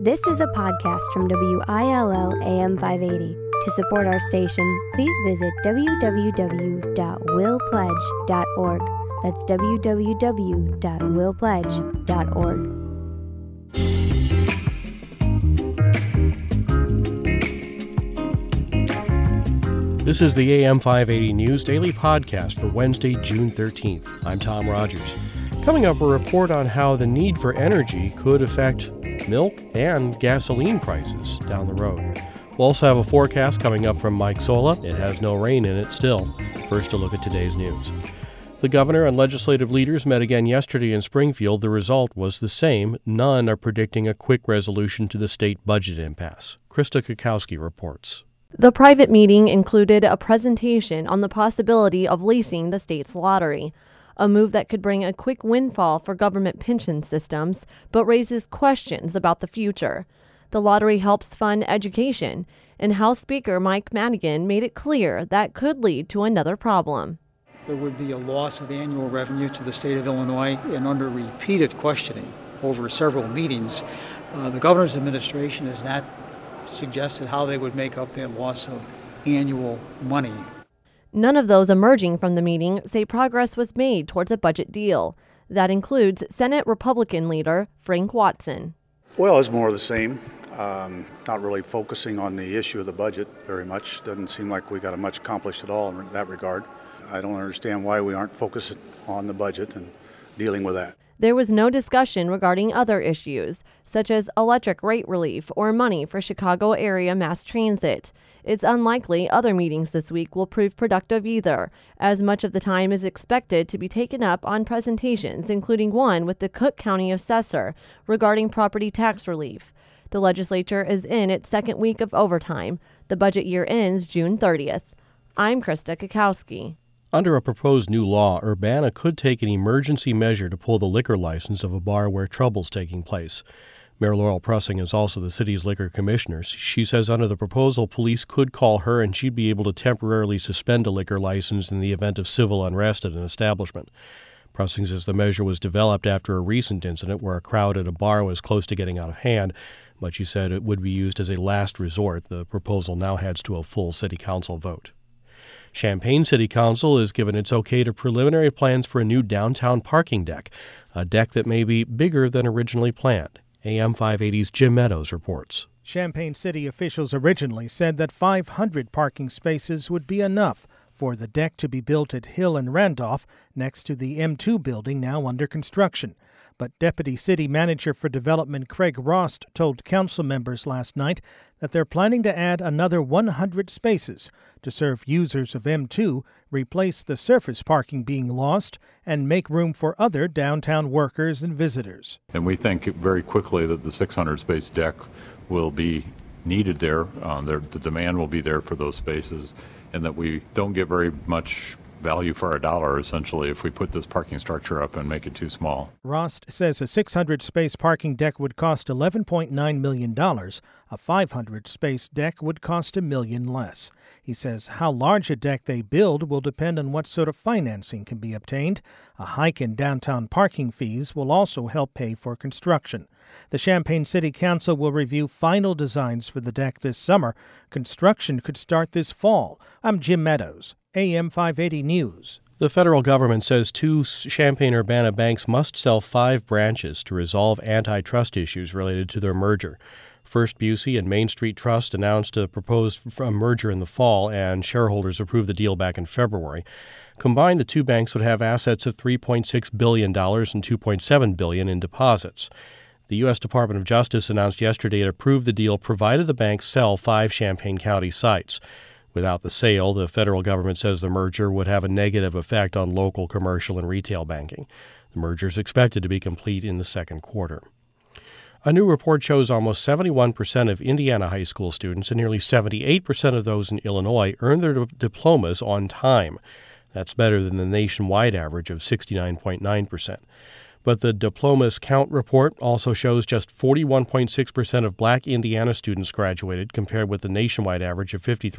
This is a podcast from WILL AM 580. To support our station, please visit www.willpledge.org. That's www.willpledge.org. This is the AM 580 News Daily Podcast for Wednesday, June 13th. I'm Tom Rogers. Coming up, a report on how the need for energy could affect milk and gasoline prices down the road. We'll also have a forecast coming up from Mike Sola. It has no rain in it still. First, a look at today's news. The governor and legislative leaders met again yesterday in Springfield. The result was the same. None are predicting a quick resolution to the state budget impasse. Krista Kukowski reports. The private meeting included a presentation on the possibility of leasing the state's lottery, a move that could bring a quick windfall for government pension systems, but raises questions about the future. The lottery helps fund education, and House Speaker Mike Madigan made it clear that could lead to another problem. There would be a loss of annual revenue to the state of Illinois, and under repeated questioning over several meetings, the governor's administration has not suggested how they would make up that loss of annual money. None of those emerging from the meeting say progress was made towards a budget deal. That includes Senate Republican leader Frank Watson. Well, it's more of the same. Not really focusing on the issue of the budget very much. Doesn't seem like we got much accomplished at all in that regard. I don't understand why we aren't focused on the budget and dealing with that. There was no discussion regarding other issues, such as electric rate relief or money for Chicago area mass transit. It's unlikely other meetings this week will prove productive either, as much of the time is expected to be taken up on presentations, including one with the Cook County assessor regarding property tax relief. The legislature is in its second week of overtime. The budget year ends June 30th. I'm Krista Kukowski. Under a proposed new law, Urbana could take an emergency measure to pull the liquor license of a bar where trouble's taking place. Mayor Laurel Pressing is also the city's liquor commissioner. She says under the proposal, police could call her and she'd be able to temporarily suspend a liquor license in the event of civil unrest at an establishment. Pressing says the measure was developed after a recent incident where a crowd at a bar was close to getting out of hand, but she said it would be used as a last resort. The proposal now heads to a full city council vote. Champaign City Council has given its okay to preliminary plans for a new downtown parking deck, a deck that may be bigger than originally planned. AM 580's Jim Meadows reports. Champaign City officials originally said that 500 parking spaces would be enough for the deck to be built at Hill and Randolph next to the M2 building now under construction. But Deputy City Manager for Development Craig Rost told council members last night that they're planning to add another 100 spaces to serve users of M2, replace the surface parking being lost, and make room for other downtown workers and visitors. And we think very quickly that the 600-space deck will be needed there. The demand will be there for those spaces, and that we don't get very much value for our dollar, essentially, if we put this parking structure up and make it too small. Rost says a 600-space parking deck would cost $11.9 million. A 500-space deck would cost $1 million less. He says how large a deck they build will depend on what sort of financing can be obtained. A hike in downtown parking fees will also help pay for construction. The Champaign City Council will review final designs for the deck this summer. Construction could start this fall. I'm Jim Meadows, AM 580 News. The federal government says 2 Champaign-Urbana banks must sell 5 branches to resolve antitrust issues related to their merger. First Busey and Main Street Trust announced a proposed merger in the fall, and shareholders approved the deal back in February. Combined, the 2 banks would have assets of $3.6 billion and $2.7 billion in deposits. The U.S. Department of Justice announced yesterday it approved the deal provided the banks sell 5 Champaign County sites. Without the sale, the federal government says the merger would have a negative effect on local commercial and retail banking. The merger is expected to be complete in the second quarter. A new report shows almost 71% of Indiana high school students and nearly 78% of those in Illinois earn their diplomas on time. That's better than the nationwide average of 69.9%. But the Diplomas Count report also shows just 41.6% of black Indiana students graduated, compared with the nationwide average of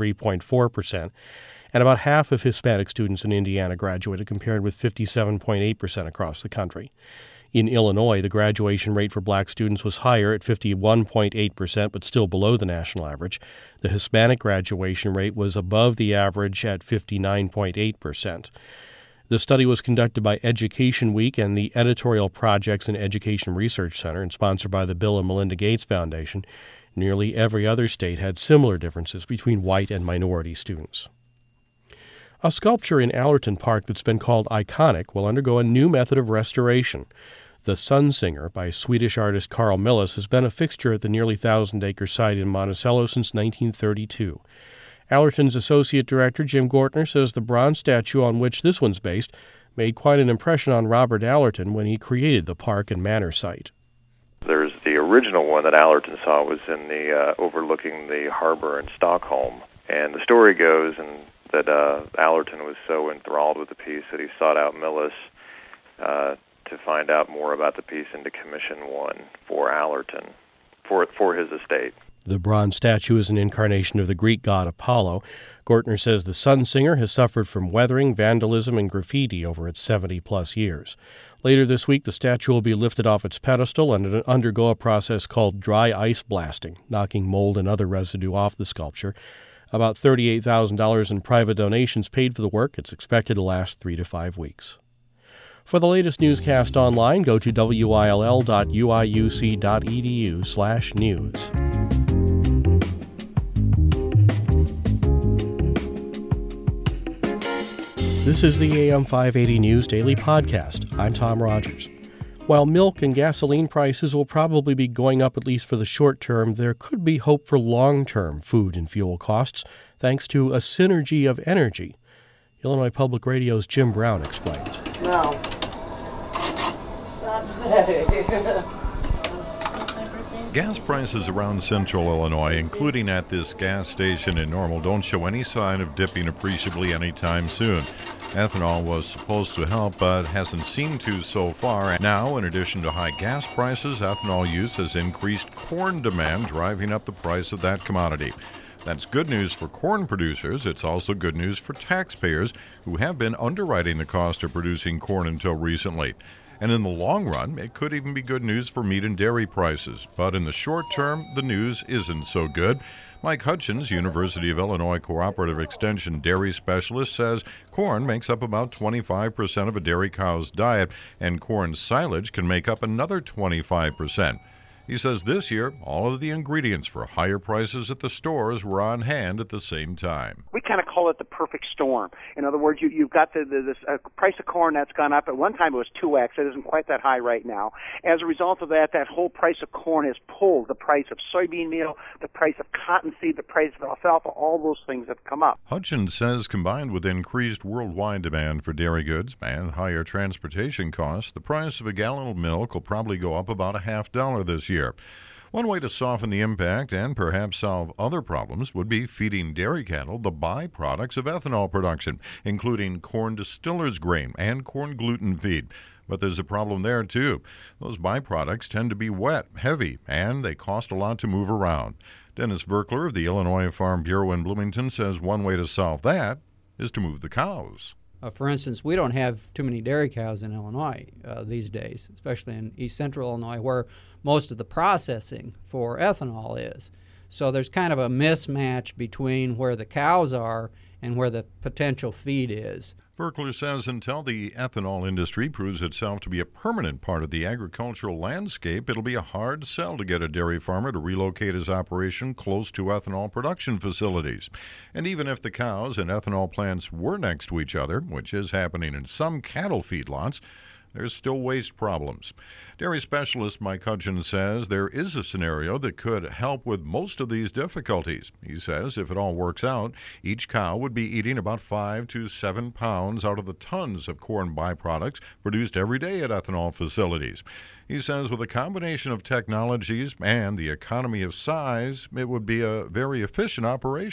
53.4%, and about half of Hispanic students in Indiana graduated, compared with 57.8% across the country. In Illinois, the graduation rate for black students was higher at 51.8%, but still below the national average. The Hispanic graduation rate was above the average at 59.8%. The study was conducted by Education Week and the Editorial Projects and Education Research Center and sponsored by the Bill and Melinda Gates Foundation. Nearly every other state had similar differences between white and minority students. A sculpture in Allerton Park that's been called iconic will undergo a new method of restoration. The Sun Singer by Swedish artist Carl Milles has been a fixture at the nearly 1,000-acre site in Monticello since 1932. Allerton's Associate Director Jim Gortner says the bronze statue on which this one's based made quite an impression on Robert Allerton when he created the park and manor site. There's the original one that Allerton saw was in the overlooking the harbor in Stockholm. And the story goes that Allerton was so enthralled with the piece that he sought out Milles to find out more about the piece and to commission one for Allerton, for his estate. The bronze statue is an incarnation of the Greek god Apollo. Gortner says the Sun Singer has suffered from weathering, vandalism, and graffiti over its 70-plus years. Later this week, the statue will be lifted off its pedestal and undergo a process called dry ice blasting, knocking mold and other residue off the sculpture. About $38,000 in private donations paid for the work. It's expected to last 3 to 5 weeks. For the latest newscast online, go to will.uiuc.edu/news. This is the AM 580 News Daily Podcast. I'm Tom Rogers. While milk and gasoline prices will probably be going up at least for the short term, there could be hope for long-term food and fuel costs thanks to a synergy of energy. Illinois Public Radio's Jim Brown explains. No. Not today. Gas prices around central Illinois, including at this gas station in Normal, don't show any sign of dipping appreciably anytime soon. Ethanol was supposed to help, but hasn't seemed to so far. Now, in addition to high gas prices, ethanol use has increased corn demand, driving up the price of that commodity. That's good news for corn producers. It's also good news for taxpayers who have been underwriting the cost of producing corn until recently. And in the long run, it could even be good news for meat and dairy prices. But in the short term, the news isn't so good. Mike Hutchins, University of Illinois Cooperative Extension dairy specialist, says corn makes up about 25% of a dairy cow's diet, and corn silage can make up another 25%. He says this year, all of the ingredients for higher prices at the stores were on hand at the same time. We kind of call it the perfect storm. In other words, you've got this price of corn that's gone up. At one time it was 2x. It isn't quite that high right now. As a result of that whole price of corn has pulled the price of soybean meal, the price of cottonseed, the price of alfalfa. All those things have come up. Hutchins says combined with increased worldwide demand for dairy goods and higher transportation costs, the price of a gallon of milk will probably go up about $0.50 this year. One way to soften the impact and perhaps solve other problems would be feeding dairy cattle the byproducts of ethanol production, including corn distiller's grain and corn gluten feed. But there's a problem there, too. Those byproducts tend to be wet, heavy, and they cost a lot to move around. Dennis Verkler of the Illinois Farm Bureau in Bloomington says one way to solve that is to move the cows. For instance, we don't have too many dairy cows in Illinois these days, especially in east central Illinois, where most of the processing for ethanol is. So there's kind of a mismatch between where the cows are and where the potential feed is. Verkler says until the ethanol industry proves itself to be a permanent part of the agricultural landscape, it'll be a hard sell to get a dairy farmer to relocate his operation close to ethanol production facilities. And even if the cows and ethanol plants were next to each other, which is happening in some cattle feedlots, there's still waste problems. Dairy specialist Mike Hutchins says there is a scenario that could help with most of these difficulties. He says if it all works out, each cow would be eating about 5 to 7 pounds out of the tons of corn byproducts produced every day at ethanol facilities. He says with a combination of technologies and the economy of size, it would be a very efficient operation.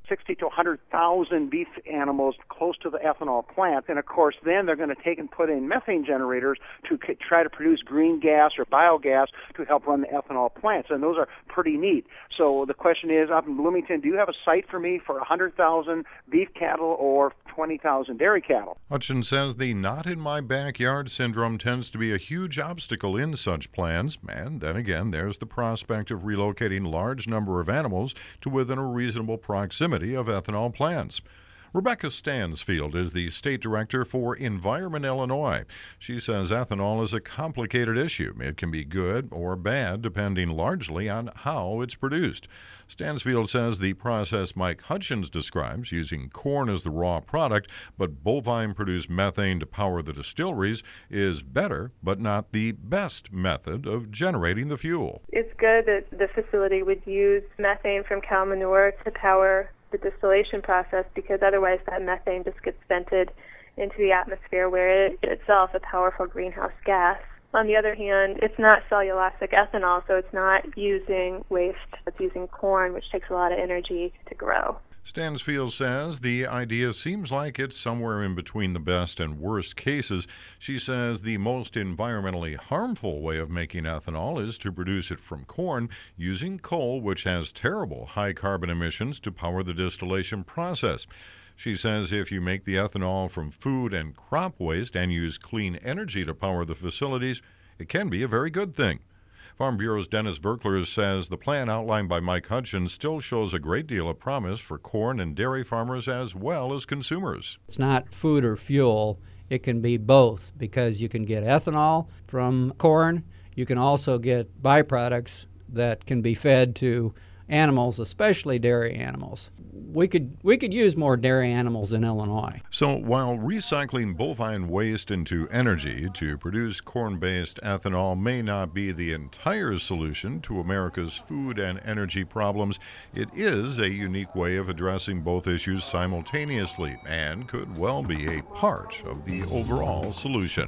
60 to 100,000 beef animals close to the ethanol plant. And of course, then they're going to take and put in methane generators to try to produce green gas or biogas to help run the ethanol plants. And those are pretty neat. So the question is, up in Bloomington, do you have a site for me for 100,000 beef cattle or 20,000 dairy cattle? Hutchins says the not-in-my-backyard syndrome tends to be a huge obstacle in such plans. And then again, there's the prospect of relocating large number of animals to within a reasonable proximity of ethanol plants. Rebecca Stansfield is the state director for Environment Illinois. She says ethanol is a complicated issue. It can be good or bad depending largely on how it's produced. Stansfield says the process Mike Hutchins describes, using corn as the raw product but bovine-produced methane to power the distilleries, is better but not the best method of generating the fuel. It's good that the facility would use methane from cow manure to power the distillation process, because otherwise that methane just gets vented into the atmosphere, where it is itself a powerful greenhouse gas. On the other hand, it's not cellulosic ethanol, so it's not using waste. It's using corn, which takes a lot of energy to grow. Stansfield says the idea seems like it's somewhere in between the best and worst cases. She says the most environmentally harmful way of making ethanol is to produce it from corn using coal, which has terrible high carbon emissions, to power the distillation process. She says if you make the ethanol from food and crop waste and use clean energy to power the facilities, it can be a very good thing. Farm Bureau's Dennis Verkler says the plan outlined by Mike Hutchins still shows a great deal of promise for corn and dairy farmers as well as consumers. It's not food or fuel. It can be both, because you can get ethanol from corn. You can also get byproducts that can be fed to animals, especially dairy animals. We could use more dairy animals in Illinois. So while recycling bovine waste into energy to produce corn-based ethanol may not be the entire solution to America's food and energy problems, it is a unique way of addressing both issues simultaneously and could well be a part of the overall solution.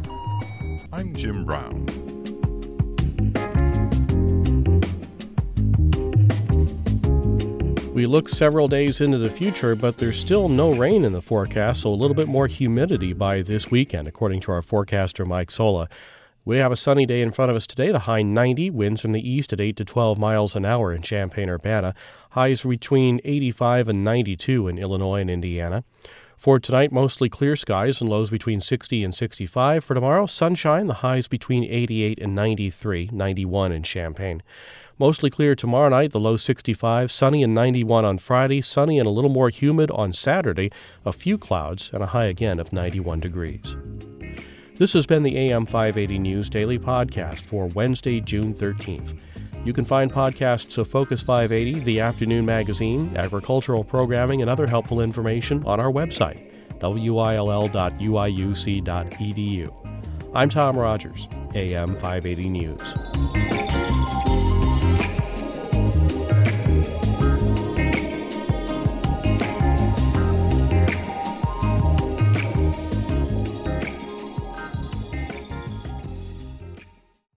I'm Jim Brown. We look several days into the future, but there's still no rain in the forecast, so a little bit more humidity by this weekend, according to our forecaster, Mike Sola. We have a sunny day in front of us today, the high 90, winds from the east at 8 to 12 miles an hour in Champaign-Urbana, highs between 85 and 92 in Illinois and Indiana. For tonight, mostly clear skies and lows between 60 and 65. For tomorrow, sunshine, the highs between 88 and 93, 91 in Champaign. Mostly clear tomorrow night, the low 65, sunny and 91 on Friday, sunny and a little more humid on Saturday, a few clouds, and a high again of 91 degrees. This has been the AM 580 News Daily Podcast for Wednesday, June 13th. You can find podcasts of Focus 580, the afternoon magazine, agricultural programming, and other helpful information on our website, will.uiuc.edu. I'm Tom Rogers, AM 580 News.